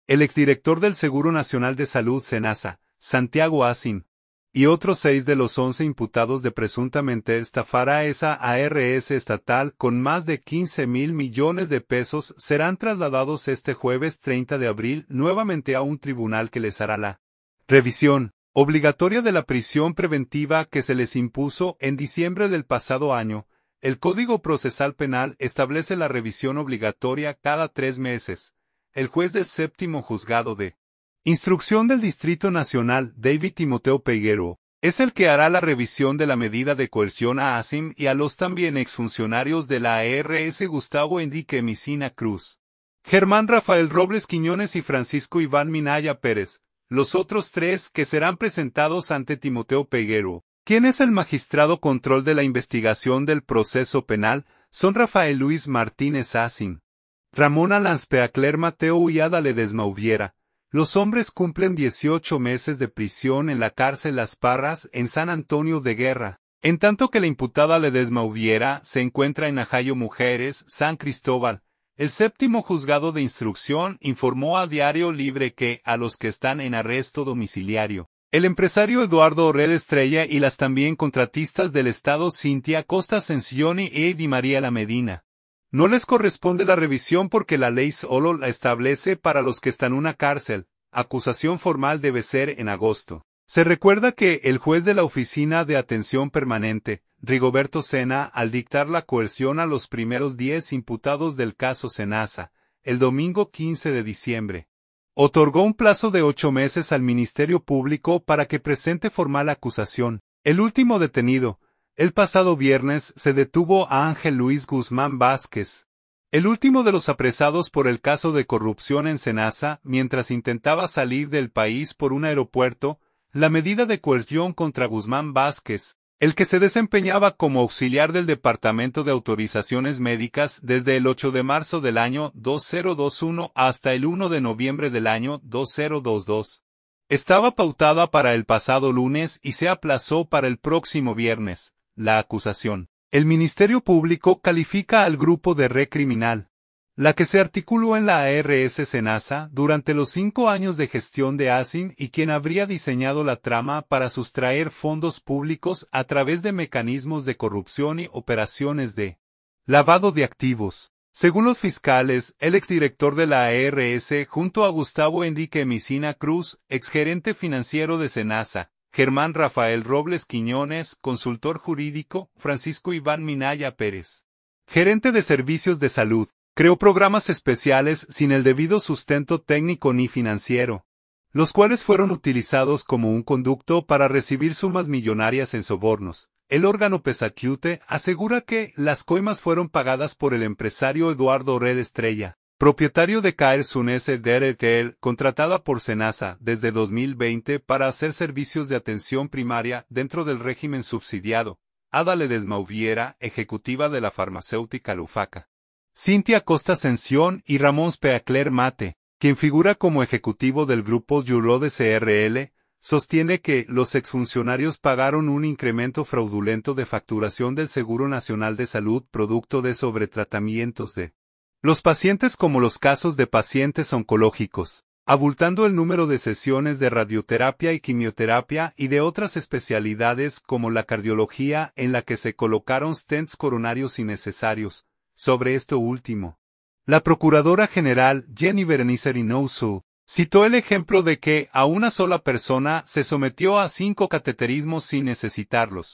el exdirector del Seguro Nacional de Salud SENASA, Santiago Asín, y otros 6 de los 11 imputados de presuntamente estafar a esa ARS estatal con más de 15,000 millones de pesos serán trasladados este jueves 30 de abril nuevamente a un tribunal que les hará la revisión obligatoria de la prisión preventiva que se les impuso en diciembre del pasado año. El Código Procesal Penal establece la revisión obligatoria cada 3 meses. El juez del séptimo juzgado de instrucción del Distrito Nacional, David Timoteo Peguero, es el que hará la revisión de la medida de coerción a Asín y a los también exfuncionarios de la ARS Gustavo Enrique Micina Cruz, Germán Rafael Robles Quiñones y Francisco Iván Minaya Pérez, los otros 3 que serán presentados ante Timoteo Peguero, quien es el magistrado control de la investigación del proceso penal, son Rafael Luis Martínez Asín, Ramón Alanspeacler Mateo y Ada Ledesma Ubiera. Los hombres cumplen 18 meses de prisión en la cárcel Las Parras en San Antonio de Guerra, en tanto que la imputada Ledesma Ubiera se encuentra en Ajayo Mujeres, San Cristóbal. El séptimo juzgado de instrucción informó a Diario Libre que, a los que están en arresto domiciliario, el empresario Eduardo Orrell Estrella y las también contratistas del Estado Cintia Costa Ascensioni y Di María La Medina, no les corresponde la revisión porque la ley solo la establece para los que están en una cárcel. Acusación formal debe ser en agosto. Se recuerda que el juez de la Oficina de Atención Permanente, Rigoberto Sena, al dictar la coerción a los primeros 10 imputados del caso Senasa, el domingo 15 de diciembre, otorgó un plazo de 8 meses al Ministerio Público para que presente formal acusación. El último detenido, el pasado viernes, se detuvo a Ángel Luis Guzmán Vázquez, el último de los apresados por el caso de corrupción en Senasa, mientras intentaba salir del país por un aeropuerto. La medida de coerción contra Guzmán Vázquez, el que se desempeñaba como auxiliar del Departamento de Autorizaciones Médicas desde el 8 de marzo del año 2021 hasta el 1 de noviembre del año 2022, estaba pautada para el pasado lunes y se aplazó para el próximo viernes. La acusación. El Ministerio Público califica al grupo de red criminal, la que se articuló en la ARS Senasa durante los 5 años de gestión de Asín y quien habría diseñado la trama para sustraer fondos públicos a través de mecanismos de corrupción y operaciones de lavado de activos. Según los fiscales, el exdirector de la ARS junto a Gustavo Enrique Micina Cruz, exgerente financiero de Senasa, Germán Rafael Robles Quiñones, consultor jurídico, Francisco Iván Minaya Pérez, gerente de servicios de salud, creó programas especiales sin el debido sustento técnico ni financiero, los cuales fueron utilizados como un conducto para recibir sumas millonarias en sobornos. El órgano Pesacute asegura que las coimas fueron pagadas por el empresario Eduardo Orrell Estrella, propietario de Caer Sunese DRTL, contratada por Senasa desde 2020 para hacer servicios de atención primaria dentro del régimen subsidiado. Ada Ledesma Ubiera, ejecutiva de la farmacéutica Lufaca, Cintia Costa Ascensión y Ramón Speacler Mate, quien figura como ejecutivo del grupo Yurode CRL, sostiene que los exfuncionarios pagaron un incremento fraudulento de facturación del Seguro Nacional de Salud producto de sobretratamientos de los pacientes como los casos de pacientes oncológicos, abultando el número de sesiones de radioterapia y quimioterapia y de otras especialidades como la cardiología en la que se colocaron stents coronarios innecesarios. Sobre esto último, la Procuradora General Jenny Berenice Reynoso citó el ejemplo de que a una sola persona se sometió a 5 cateterismos sin necesitarlos.